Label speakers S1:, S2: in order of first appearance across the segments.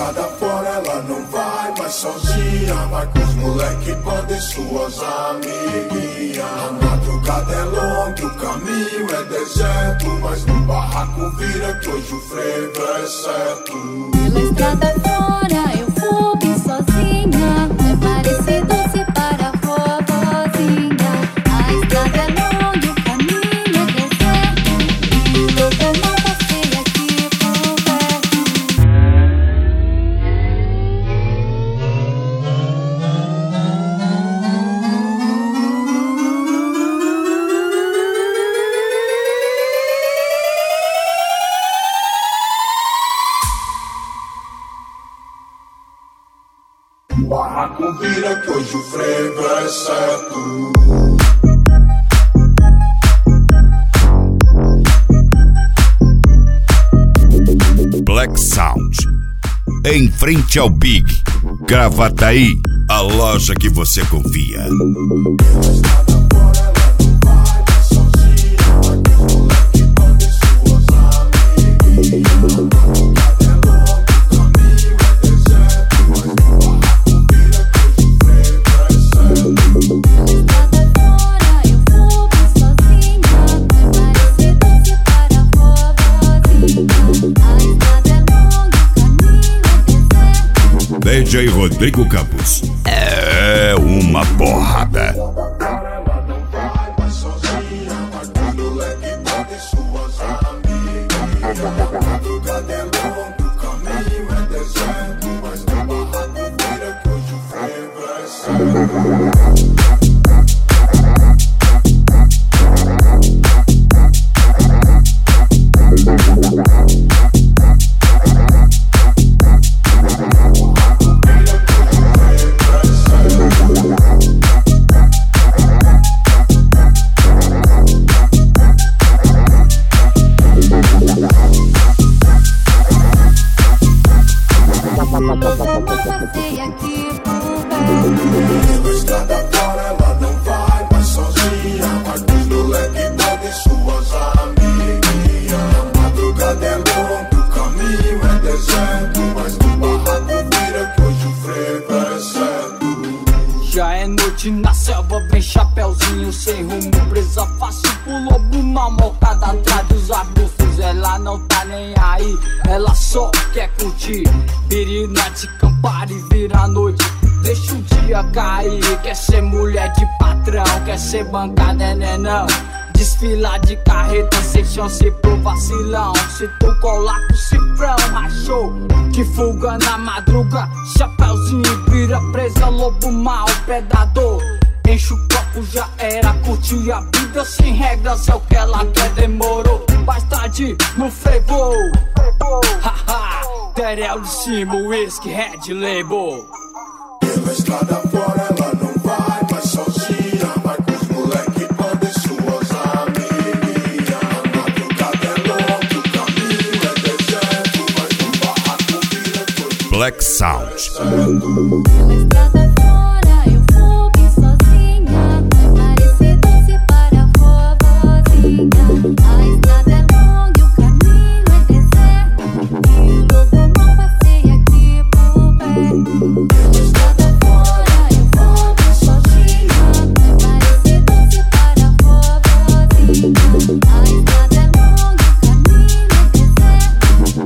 S1: estrada fora ela não vai mais sozinha. Vai com os moleque, banda e suas amiguinhas. A madrugada é longa, o caminho é deserto, mas no barraco vira que hoje o frevo é certo.
S2: Pela estrada fora eu vou bem sozinha. É parecido se para a vovozinha. A estrada é longa, o caminho é deserto, e eu não passei aqui por perto.
S1: Barraco vira que hoje o frevo é certo.
S3: Black Sound, em frente ao Big, Gravataí, a loja que você confia. DJ Rodrigo Campos é uma porrada.
S4: Já é noite na selva, vem chapeuzinho sem rumo, presa fácil pro lobo mal, montada atrás dos arbustos. Ela não tá nem aí, ela só quer curtir. Pirinete, Campari, vira a noite, deixa o dia cair. Quer ser mulher de patrão, quer ser bancada, é nenão. Desfilar de carreta, sem chance pro vacilão. Se tu colar com cifrão, rachou, que fuga na madruga. Chapeuzinho vira presa, lobo mau, predador. Enche o copo, já era, curtir a vida sem regras, é o que ela quer, demorou. Mais tarde no frevo, haha, Terel de cima, whisky, red label.
S1: Pela estrada fora ela não vai mais sozinha. Vai com os moleque, banda e suas amiguinhas. A madrugada é longa, o caminho é deserto, mas no barraco vira todo.
S3: Black Sound.
S2: Pela estrada fora eu vou bem sozinha. É parecido se para a vovozinha. A estrada é longa e o caminho é deserto, e o lobo não passei aqui por perto. Pela estrada fora eu vou bem sozinha. É parecido se para a vovozinha. A estrada é longa e o caminho é deserto.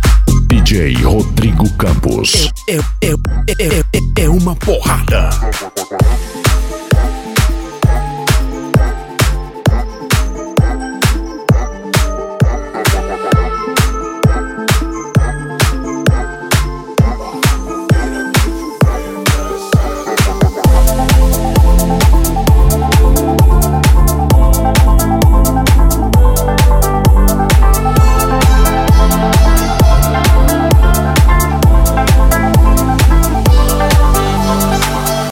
S3: DJ Rodrigo Campos é uma porrada.